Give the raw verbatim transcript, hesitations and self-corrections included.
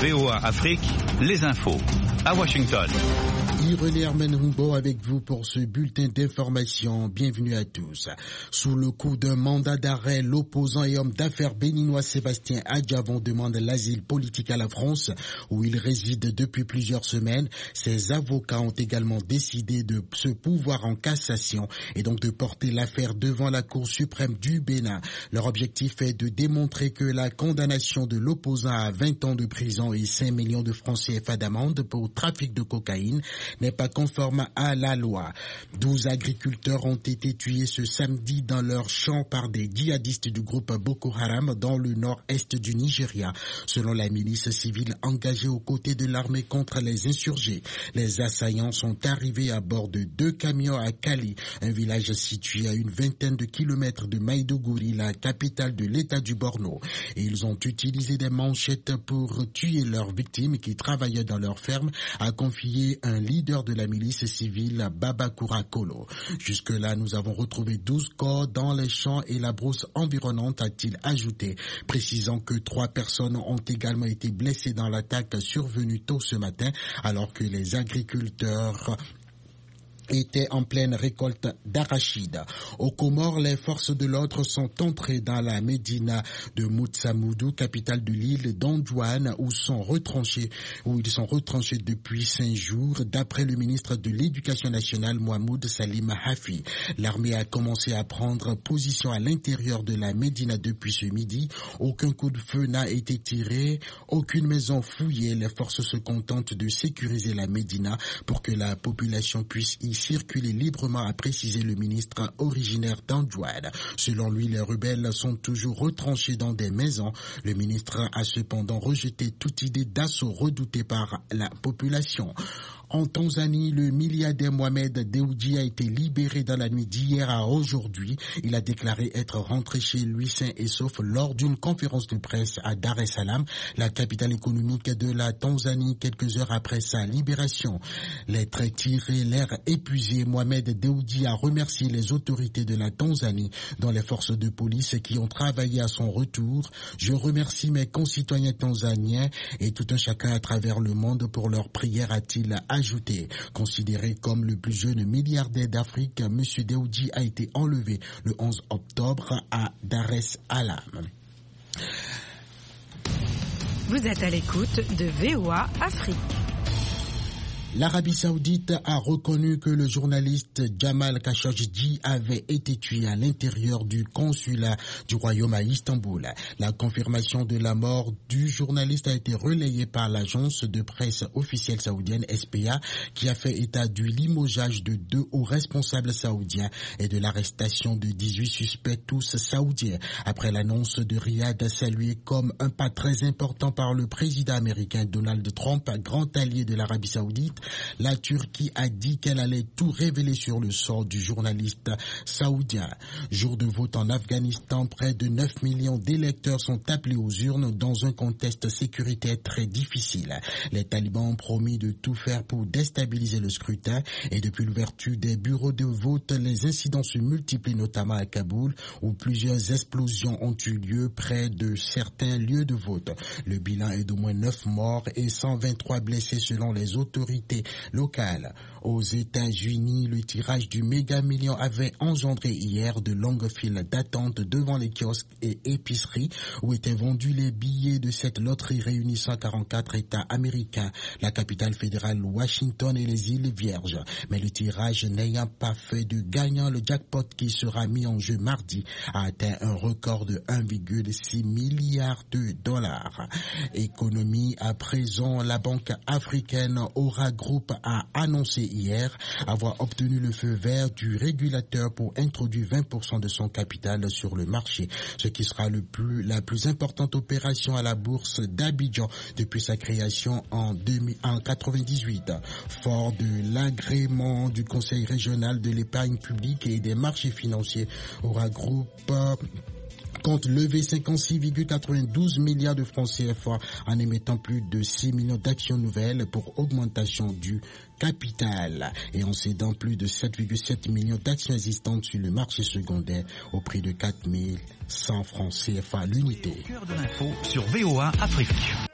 V O A Afrique, les infos. À Washington. Irene Hermenhumbo avec vous pour ce bulletin d'information. Bienvenue à tous. Sous le coup d'un mandat d'arrêt, l'opposant et homme d'affaires béninois Sébastien Adjavon demande l'asile politique à la France, où il réside depuis plusieurs semaines. Ses avocats ont également décidé de se pourvoir en cassation et donc de porter l'affaire devant la Cour suprême du Bénin. Leur objectif est de démontrer que la condamnation de l'opposant à vingt ans de prison et cinq millions de francs C F A d'amende pour trafic de cocaïne n'est pas conforme à la loi. douze agriculteurs ont été tués ce samedi dans leurs champs par des djihadistes du groupe Boko Haram dans le nord-est du Nigeria, selon la milice civile engagée aux côtés de l'armée contre les insurgés. Les assaillants sont arrivés à bord de deux camions à Kali, un village situé à une vingtaine de kilomètres de Maïdougouri, la capitale de l'état du Borno. Et ils ont utilisé des manchettes pour tuer leurs victimes qui travaillaient dans leur ferme, a confié un leader de la milice civile Babakura Kolo. Jusque-là, nous avons retrouvé douze corps dans les champs et la brousse environnante, a-t-il ajouté, précisant que trois personnes ont également été blessées dans l'attaque survenue tôt ce matin, alors que les agriculteurs était en pleine récolte d'arachides. Aux Comores, les forces de l'ordre sont entrées dans la médina de Moutsamoudou, capitale de l'île d'Anjouane, où sont retranchés, où ils sont retranchés depuis cinq jours, d'après le ministre de l'Éducation nationale, Mohamed Salim Hafi. L'armée a commencé à prendre position à l'intérieur de la médina depuis ce midi. Aucun coup de feu n'a été tiré, aucune maison fouillée. Les forces se contentent de sécuriser la médina pour que la population puisse y circuler librement, a précisé le ministre originaire d'Anjouane. Selon lui, les rebelles sont toujours retranchés dans des maisons. Le ministre a cependant rejeté toute idée d'assaut redoutée par la population. En Tanzanie, le milliardaire Mohamed Dewji a été libéré dans la nuit d'hier à aujourd'hui. Il a déclaré être rentré chez lui sain et sauf lors d'une conférence de presse à Dar es Salaam, la capitale économique de la Tanzanie, quelques heures après sa libération. Les traits tirés, l'air épuisé, Mohamed Dewji a remercié les autorités de la Tanzanie, dont les forces de police qui ont travaillé à son retour. Je remercie mes concitoyens tanzaniens et tout un chacun à travers le monde pour leurs prières, a-t-il ajouté. Considéré comme le plus jeune milliardaire d'Afrique, M. Dewji a été enlevé le onze octobre à Dar es Salaam. Vous êtes à l'écoute de V O A Afrique. L'Arabie Saoudite a reconnu que le journaliste Jamal Khashoggi avait été tué à l'intérieur du consulat du royaume à Istanbul. La confirmation de la mort du journaliste a été relayée par l'agence de presse officielle saoudienne S P A, qui a fait état du limogeage de deux hauts responsables saoudiens et de l'arrestation de dix-huit suspects, tous saoudiens, après l'annonce de Riyad saluée comme un pas très important par le président américain Donald Trump, grand allié de l'Arabie Saoudite. La Turquie a dit qu'elle allait tout révéler sur le sort du journaliste saoudien. Jour de vote en Afghanistan, près de neuf millions d'électeurs sont appelés aux urnes dans un contexte sécuritaire très difficile. Les talibans ont promis de tout faire pour déstabiliser le scrutin et depuis l'ouverture des bureaux de vote, les incidents se multiplient, notamment à Kaboul, où plusieurs explosions ont eu lieu près de certains lieux de vote. Le bilan est d'au moins neuf morts et cent vingt-trois blessés selon les autorités locales. Aux États-Unis, le tirage du méga million avait engendré hier de longues files d'attente devant les kiosques et épiceries où étaient vendus les billets de cette loterie réunissant quarante-quatre États américains, la capitale fédérale Washington et les îles Vierges. Mais le tirage n'ayant pas fait de gagnant, le jackpot qui sera mis en jeu mardi a atteint un record de un virgule six milliard de dollars. Économie à présent, la Banque africaine Aura Group a annoncé hier avoir obtenu le feu vert du régulateur pour introduire vingt pour cent de son capital sur le marché, ce qui sera le plus, la plus importante opération à la bourse d'Abidjan depuis sa création en, deux mille, en quatre-vingt-dix-huit. Fort de l'agrément du Conseil régional de l'épargne publique et des marchés financiers, Aura Group compte lever cinquante-six virgule quatre-vingt-douze milliards de francs C F A en émettant plus de six millions d'actions nouvelles pour augmentation du capital et en cédant plus de sept virgule sept millions d'actions existantes sur le marché secondaire au prix de quatre mille cent francs C F A l'unité. Cœur de l'info sur V O A Afrique.